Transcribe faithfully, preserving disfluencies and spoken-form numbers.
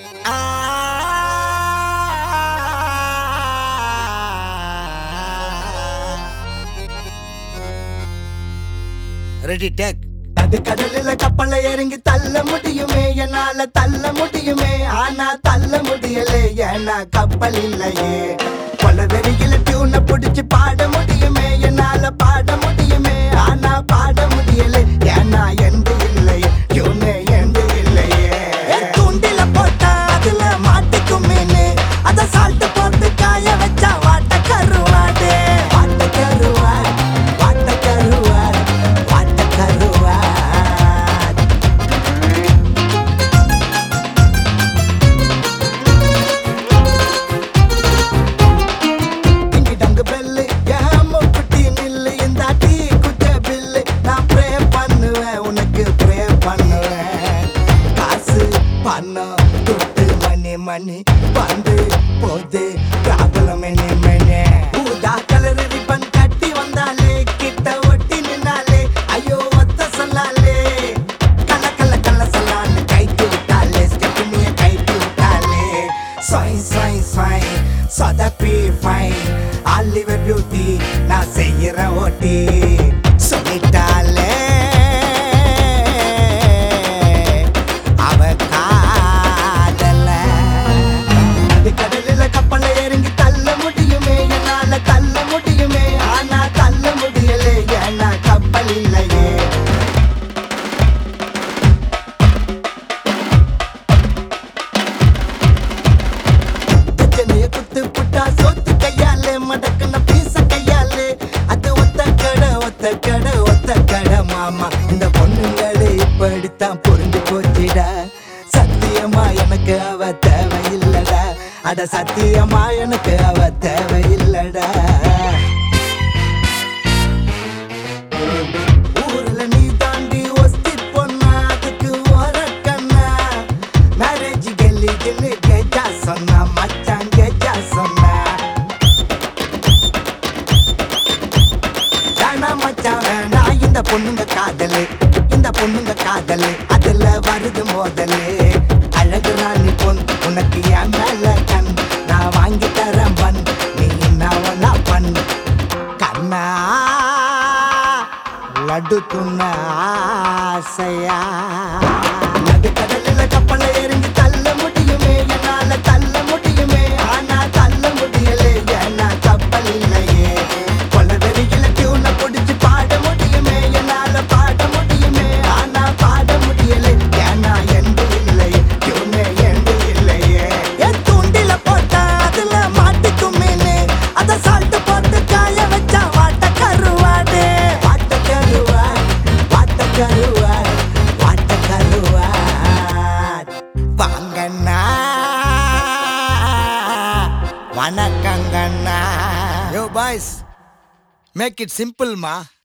Ready take. அது கடலில கப்பல இறங்கி தள்ள முடியுமே, என்னால தள்ள முடியுமே, ஆனா தள்ள முடியலே ஏன்னா கப்பல் இல்லையே. கொலவெறியில டியூனை புடிச்சு பாட முடியுமே, என்னால பாட முடியுமே, ஆனா பாட முடியலே ஏன்னா எந்த இல்லையே, டியூனே எந்த இல்லையே. தூண்டில போட்டா அதுல மாட்டிக்கும் மீனு, அத சால்ட் போட்டு காய வச்சா வாட்ட கருவாடு. வாட்ட கருவாடு, வாட்ட கருவாடு, வாட்ட கருவாடு. டிங்கி டங்கு பெல்லு ஏன் முக்குட்டி நில்லு, இந்த டீ குட்ட பில்லு நான் ப்ரே பண்ணுவேன், உனக்கு ப்ரே பண்ணுவேன். காசு பணம் துட்டு மணி மணி வந்து போது ப்ராப்ளம் மெனி மெனி. ஊதா கலர் ரிப்பன் கட்டி வந்தாலே, கிட்ட ஒட்டி நின்னாலே, ஐயோ ஒத்த சொல்லாலே, கல கல கல சொல்லான்னு கைட்டு விட்டாலே, ஸ்டெப்னிய கைட்டு விட்டாலே. சொய் சொய் சொய் சொதப்பி ஃபைன் ஆலிவர் பியூட்டி நான் செய்யற ஓட்டி சொல்லிட்டாலே அவ காதல. அது கடலில கப்பல இறங்கி தள்ள முடியுமே, என்னால தள்ள முடியுமே, ஆனா தள்ள முடியலே ஏன்னா கப்பல் இல்லையே. பிரச்சனைய குத்து புட்டா சோத்து கையாலே, மடக்குன பீச கையாலே, அது ஒத்த கடை ஒத்த கடை ஒத்த கடை மாமா. இந்த பொண்ணுங்களே இப்படித்தான் புரிஞ்சு போச்சுடா, சத்தியமா எனக்கு அவ தேவையில்லடா, அட சத்தியமா எனக்கு அவ தேவையில்லடா. ஊர்ல நீ தாண்டி ஒஸ்தி பொண்ணா, அதுக்கு ஓரக்கண்ணா, மேரேஜ் கெல்லி கில்லி கேஜா சொன்னா, மச்சான் கேஜா சொன்னா. வேணா மச்சான் வேணா இந்த பொண்ணுங்க காதலு, இந்த பொண்ணுங்க காதலு அதுல வருது மோதலு. அழகு ராணி பொன் உனக்கு என் மேல கண், நான் வாங்கி தரேன் பன், நீ என்ன பண். கண்ணா லட்டு துண்ண ஆசையா. நடு கடலில கப்பல இறங்கி தள்ள முடியுமே, என்னால தள்ள முடியுமே, ஆனா தள்ள முடியலே ஏன்னா கப்பல் இல்லையே. கொலவெறியில டியூனை புடிச்சு பாட முடியுமே, என்னால பாட முடியுமே, ஆனா பாட முடியலே ஏன்னா எந்த இல்லையே, டியூனே எந்த இல்லையே. என் தூண்டில போட்டா அதுல மாட்டிக்கும் மீனு, அத சால்ட் போட்டு காய வச்சா வாட்ட கருவாடு. வாட்ட கருவாடு, வாட்ட கருவாடு, வாட்ட கருவாடு. வாங்கண்ணா வணக்கங்கண்ணா. Yo boys, make it simple மா.